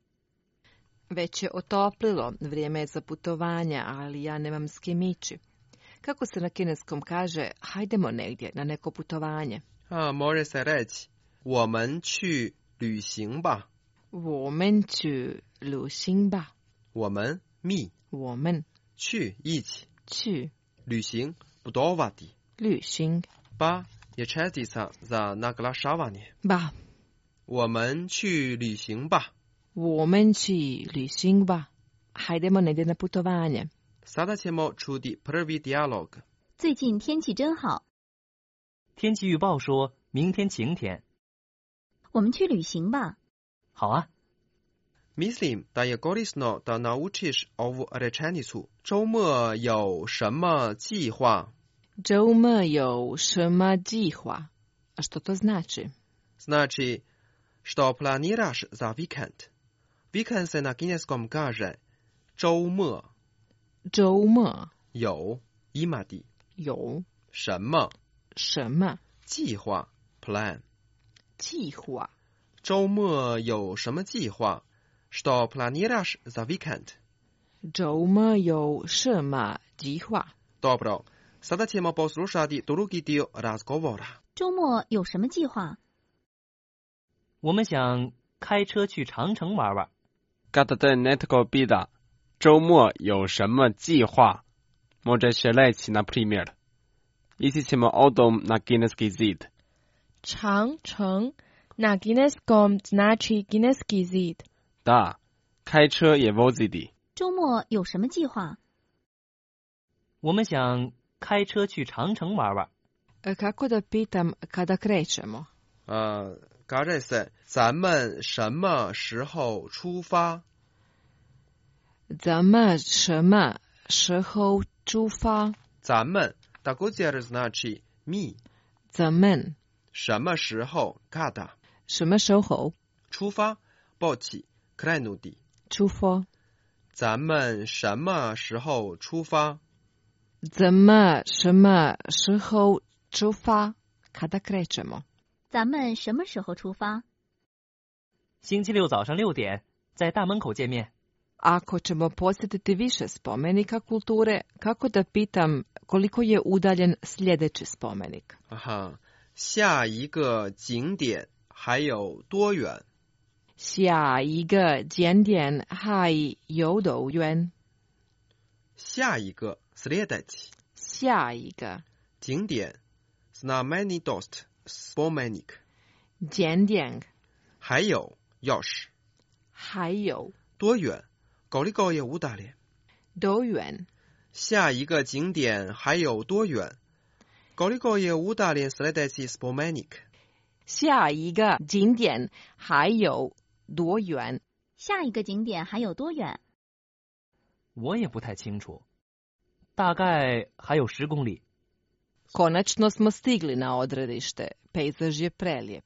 Već je otoplilo, vrijeme je za putovanja, ali ja nemam s kim ići. Kako se na kineskom kaže, hajdemo negdje na neko putovanje? A, može se reći, 我们去旅行吧。 我们去旅行吧。 我们 mi 我们去一起去旅行 putovati 旅行 ba je čestica za naglašavanje. Ba. 我们去旅行吧。 我们去旅行吧。Hajdemo negdje na putovanje. Sada ćemo čuti prvi dijalog. 最近天气真好。 天气预报说明天晴天。 我们去旅行吧。 好啊。 Mislim da je korisno da naučiš ovu rečenicu. 周末有什么计划？ 周末有什么计划？ A što to znači? Znači, što planiraš za vikend? Vikend se na kineskom kaže 周末。 周末有 imati 有什么什么计划 plan 计划。 周末有什么计划？ Što planiraš za vikend? 周末有什么计划？ Dobro, sada ćemo poslušati drugi dio razgovora. 周末有什么计划？ 我们想开车去长城玩玩。 Kada te netko pita 周末有什么计划？Možeš reći na primjer Ići ćemo autom na kineski zid. 长城 na kineskom znači kineski zid. Da, 开车也 voziti. 周末有什么计划？ 我们想开车去长城玩玩。 Kako da pitam kada krećemo? Uh, kaže se 咱们什么时候出发？ 咱们什么时候出发？ 咱们 također znači mi. 咱们什么时候 kada? 什么时候出发 poći krenuti. 出发？ 咱们什么时候出发？ 咱们什么时候出发？ Kada krećemo? 咱们什么时候出发？ 星期六早上六点，在大门口见面。 Ako ćemo posjetiti više spomenika kulture, kako da pitam koliko je udaljen sljedeći spomenik? Aha, 下一个景点还有多远？ 下一个景点还有多远？ 下一个 sljedeći 下一个景点 znamenitost spomenik 景点还有još 还有多远 koliko je udaljen 多远？ 下一个景点还有多远 koliko je udaljen sljedeći spomenik 下一个景点还有多远？ 下一个景点还有多远？ 我也不太清楚，大概还有十公里。 Konačno smo stigli na odredište. Pejzaž je prelijep.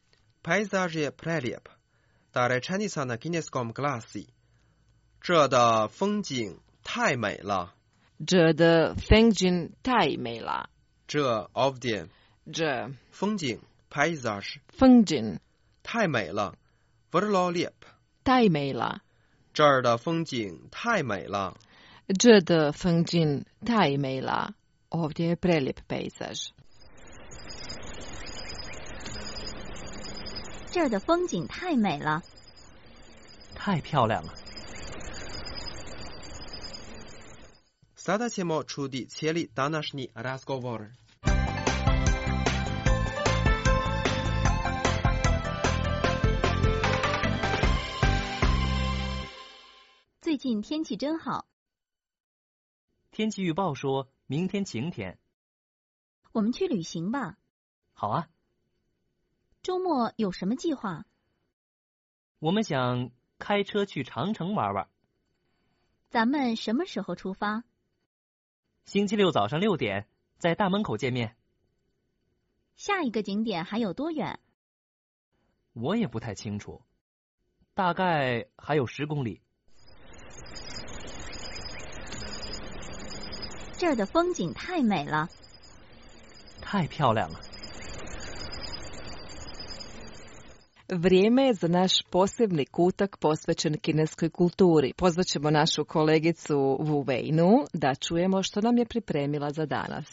Pejzaž je prelijep. Ta rečenica na kineskom glasi 这的风景太美了。 这的风景太美了。 这 ovdje 这风景 pejzaž 风景太美了 vrlo lijep 太美了。 这儿的风景太美了。 这的风景太美了。Ovdje je prelijep pejzaž. 这儿的风景太美了。 太漂亮了。 Sada ćemo čuti cijeli današnji razgovor. 最近天气真好。 天气预报说明天晴天。 我们去旅行吧。 好啊。 周末有什么计划？ 我们想开车去长城玩玩。 咱们什么时候出发？ 星期六早上六点，在大门口见面。 下一个景点还有多远？ 我也不太清楚，大概还有十公里。 这儿的风景太美了。 太漂亮了。 Vrijeme je za naš posebni kutak posvećen kineskoj kulturi. Pozvaćemo našu kolegicu Wu Weinu da čujemo što nam je pripremila za danas.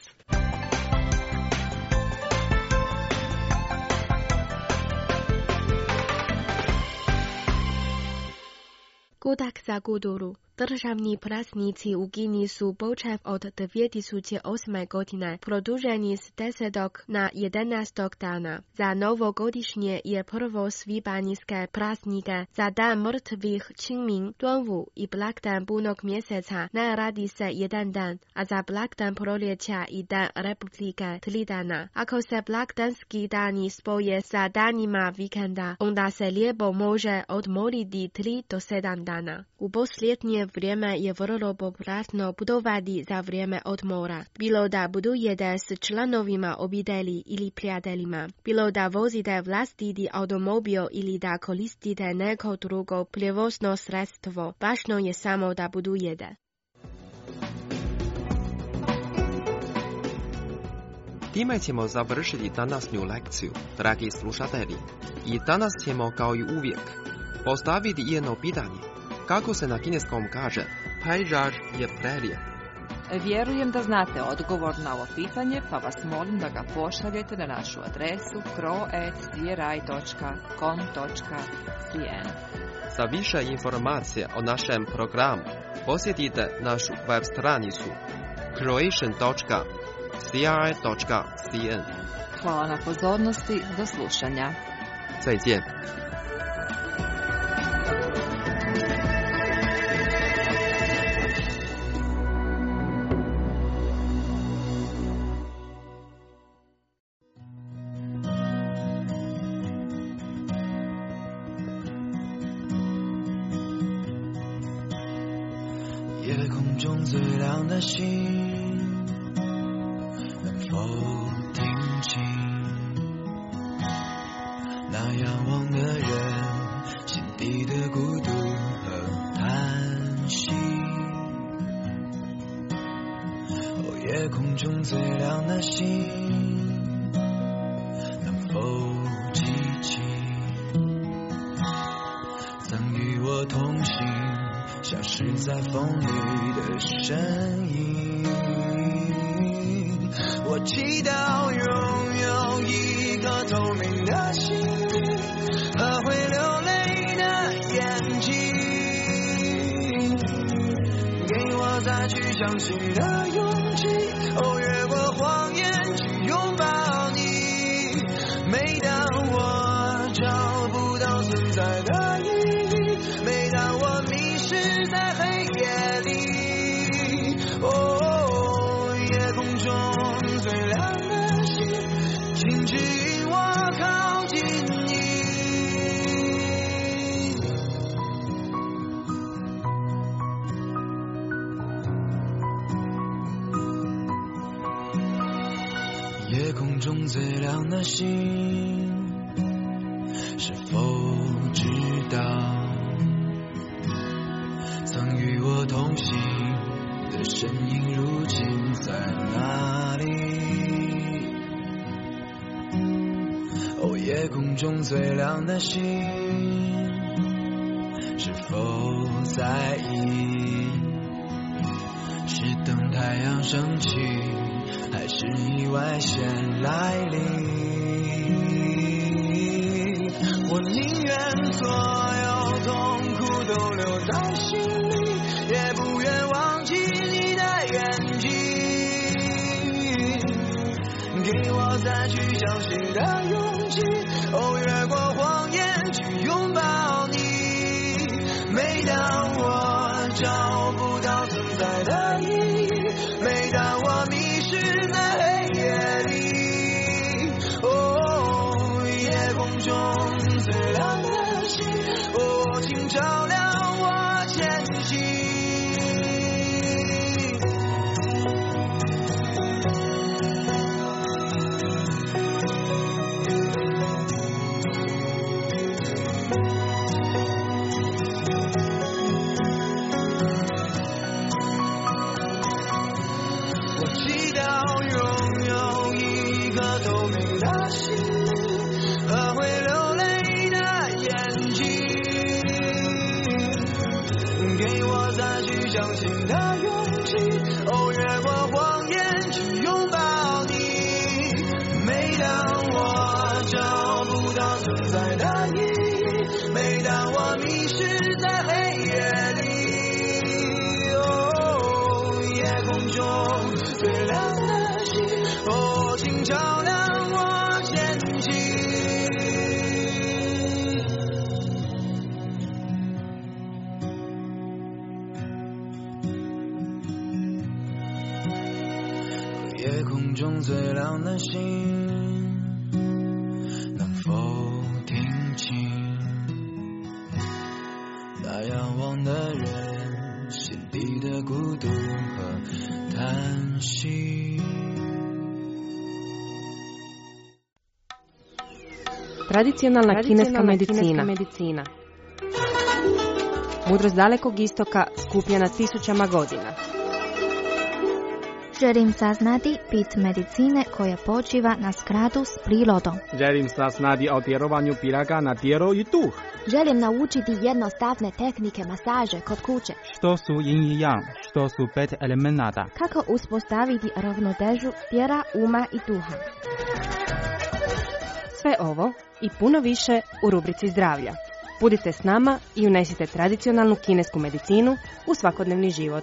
Kutak za kulturu Državni praznici u Kini su počev od dvije tisuće osme godine produženi s desetog na jedanaestog dana. Za novogodišnje je prvo svibanjske praznike, za dan mrtvih Qingming, Duanwu i blagdan punog mjeseca ne radi se jedan dan, a za blagdan proljeća i dan Republike tri dana. Ako se blagdanski dani spoje sa danima vikenda, onda se lijepo može odmoriti tri do sedam dana. U posljednje vrijeme je vrlo popularno putovati za vrijeme odmora. Bilo da putujete s članovima obitelji ili prijateljima, bilo da vozite vlastiti automobil ili da koristite neko drugo prijevozno sredstvo, važno je samo da putujete. Time ćemo završiti današnju lekciju, dragi slušatelji. I danas ćemo, kao i uvijek, postaviti jedno pitanje. Kako se na kineskom kaže, pejzaž je prelijep? Vjerujem da znate odgovor na ovo pitanje, pa vas molim da ga pošaljete na našu adresu kro at c r i dot com dot c n. Za više informacije o našem programu posjetite našu web stranicu croatian dot c r i dot c n. Hvala na pozornosti, do slušanja. 再见。 夜空中最亮的星，能否听清那仰望的人心底的孤独和叹息？哦，夜空中最亮的星，能否记起曾与我同行消失在风里的身影？我祈祷拥有一颗透明的心灵和会流泪的眼睛，给我再去相信的勇气，哦，越过谎言去拥抱你。每当我找不到存在的意义，每当我迷失在黑夜里，哦，夜空中最亮的星，请指引我靠近你。夜空中最亮的星，是否知道曾与我同行的身影如今在哪里？哦，夜空中最亮的星，是否在意？是等太阳升起，还是意外先来临？我宁愿所有痛苦都留在心里，也不愿忘记你的眼睛，给我再去相信的勇气，哦，越过谎言去拥抱你。每当我找不到存在的意义，每当我迷失在黑夜里，哦，夜空中最亮的星，哦，请照亮我前行。相信的勇气，哦，越过谎言去拥抱你。每当我找不到存在的意义，每当我迷失在黑夜里， 心中最亮的星，能否听清那仰望的人心底的孤独和叹息。 Tradicionalna kineska medicina. medicina. Mudrost dalekog istoka skupljena tisućama godina. Želim saznati bit medicine koja počiva na skladu s prirodom. Želim saznati o djelovanju piraga na tijelo i duh. Želim naučiti jednostavne tehnike masaže kod kuće. Što su yin i yang, što su pet elemenata. Kako uspostaviti ravnotežu tijela, uma i duha. Sve ovo i puno više u rubrici zdravlja. Budite s nama i unesite tradicionalnu kinesku medicinu u svakodnevni život.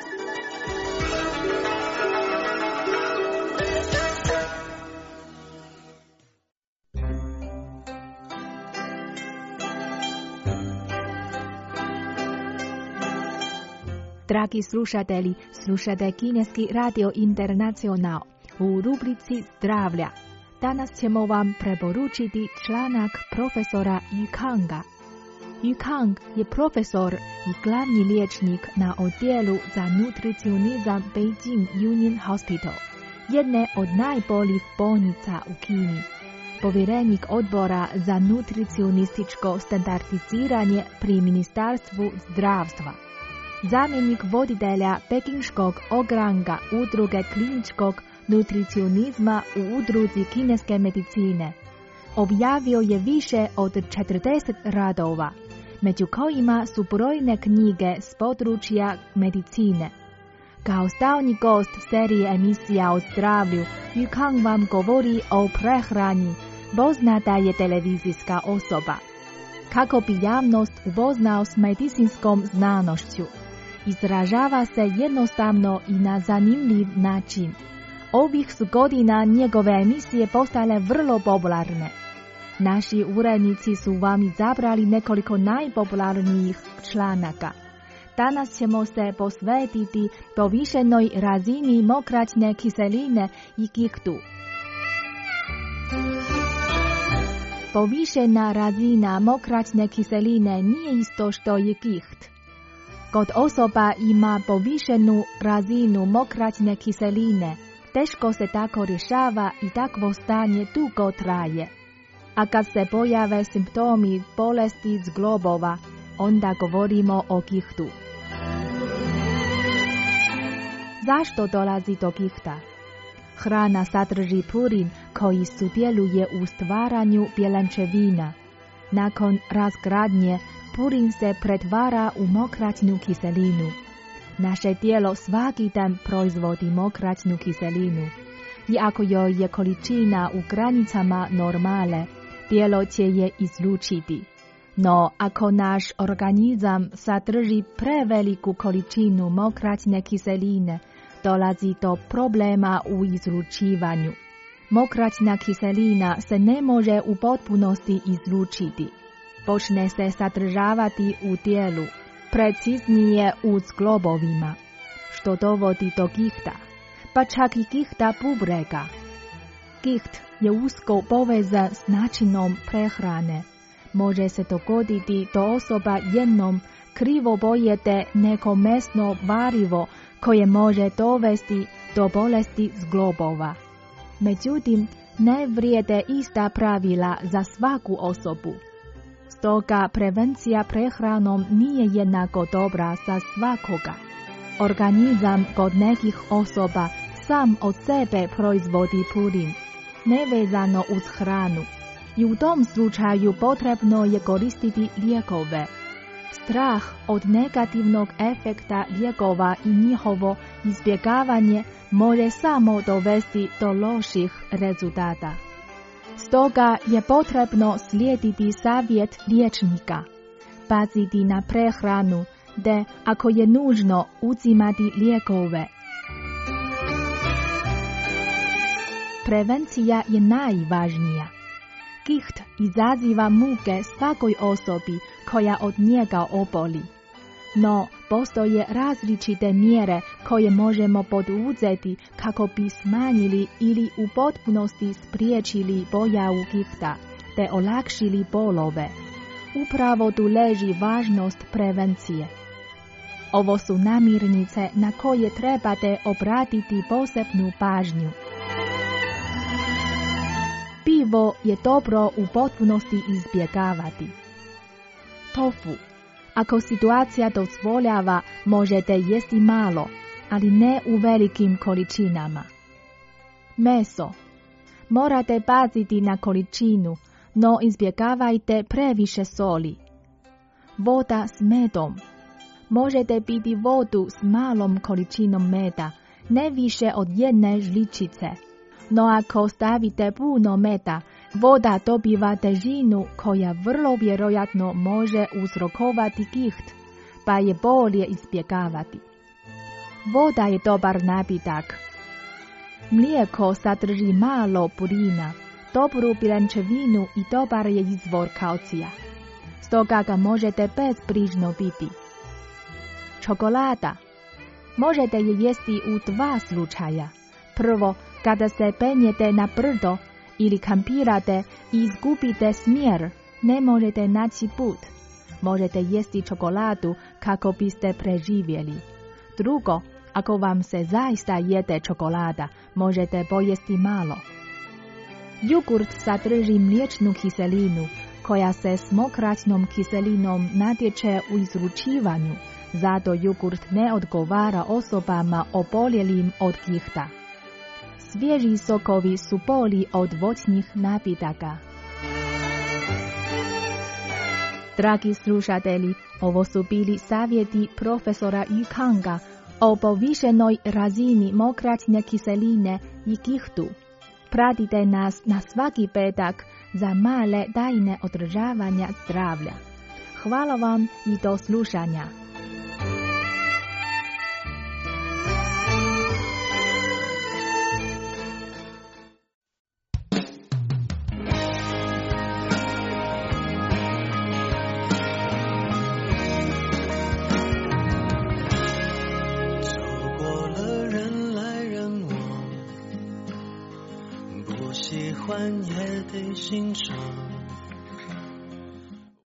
Dragi slušatelji, slušate Kineski radio Internacional u rubrici zdravlja. Danas ćemo vam preporučiti članak profesora Yu Kanga. Yu Kang je profesor i glavni liječnik na odjelu za nutricionizam Beijing Union Hospital, jedne od najboljih bolnica u Kini. Povjerenik odbora za nutricionističko standardiziranje pri Ministarstvu zdravstva. Zamjenik voditelja pekinškog ogranka udruge kliničkog nutricionizma u udruzi kineske medicine. Objavio je više od četrdeset radova, među kojima su brojne knjige s područja medicine. Kao stalni gost serije emisija o zdravlju, Yu Kang vam govori o prehrani, poznata je televizijska osoba. Kako bi javnost upoznao s medicinskom znanošću, izražava se jednostavno i na zanimljiv način. Ovih su godina njegove emisije postale vrlo popularne. Naši urednici su vam izabrali nekoliko najpopularnijih članaka. Danas ćemo se posvetiti povišenoj razini mokraćne kiseline i gihtu. Povišena razina mokraćne kiseline nije isto što je giht. Kod osoba ima povišenu razinu mokraćne kiseline, teško se tako rješava i takvo stanje dugo traje. A kad se pojave simptomi bolesti zglobova, onda govorimo o gihtu. Zašto dolazi do gihta? Hrana sadrži purin koji sudjeluje u stvaranju bjelančevina. Nakon razgradnje, purin se pretvara u mokraćnu kiselinu. Naše tijelo svaki dan proizvodi mokraćnu kiselinu. I ako joj je količina u granicama normale, tijelo će je izlučiti. No, ako naš organizam sadrži preveliku količinu mokraćne kiseline, dolazi do problema u izlučivanju. Mokraćna kiselina se ne može u potpunosti izlučiti. Počne se sadržavati u tijelu, preciznije u zglobovima, što dovodi do gihta, pa čak i gihta bubrega. Giht je usko povezan s načinom prehrane. Može se dogoditi da osoba jednom krivo pojede neko mesno varivo koje može dovesti do bolesti zglobova. Međutim, ne vrijede ista pravila za svaku osobu. Stoga prevencija prehranom nije jednako dobra za svakoga. Organizam kod nekih osoba sam od sebe proizvodi purin, nevezano uz hranu, i u tom slučaju potrebno je koristiti lijekove. Strah od negativnog efekta lijekova i njihovo izbjegavanje može samo dovesti do loših rezultata. Stoga je potrebno slijediti savjet liječnika, paziti na prehranu, te ako je nužno uzimati lijekove. Prevencija je najvažnija. Giht izaziva muke svakoj osobi koja od njega oboli. No, postoje različite mjere koje možemo poduzeti kako bi smanjili ili u potpunosti spriječili pojavu gihta te olakšili bolove. Upravo tu leži važnost prevencije. Ovo su namirnice na koje trebate obratiti posebnu pažnju. Pivo je dobro u potpunosti izbjegavati. Tofu. Ako situacija dozvoljava, možete jesti malo, ali ne u velikim količinama. Meso. Morate paziti na količinu, no izbjegavajte previše soli. Voda s medom. Možete piti vodu s malom količinom meda, ne više od jedne žličice. No ako stavite puno meda, voda dobiva težinu koja vrlo vjerojatno može uzrokovati giht, pa je bolje izbjegavati. Voda je dobar napitak. Mlijeko sadrži malo purina, dobru bilančevinu i dobar je izvor kalcija. Stoga ga možete bezbrižno piti. Čokolada. Možete je jesti u dva slučaja. Prvo, kada se penjete na brdo ili kampirate i izgubite smjer, ne možete naći put. Možete jesti čokoladu kako biste preživjeli. Drugo, ako vam se zaista jede čokolada, možete pojesti malo. Jogurt sadrži mliječnu kiselinu, koja se s mokraćnom kiselinom natječe u izručivanju, zato jogurt ne odgovara osobama oboljelim od gihta. Svježi sokovi su bolji od voćnih napitaka. Dragi slušatelji, ovo su bili savjeti profesora Yu Kanga o povišenoj razini mokraćne kiseline i gihtu. Pratite nas na svaki petak za male tajne održavanja zdravlja. Hvala vam i do slušanja. 喜欢也得欣赏。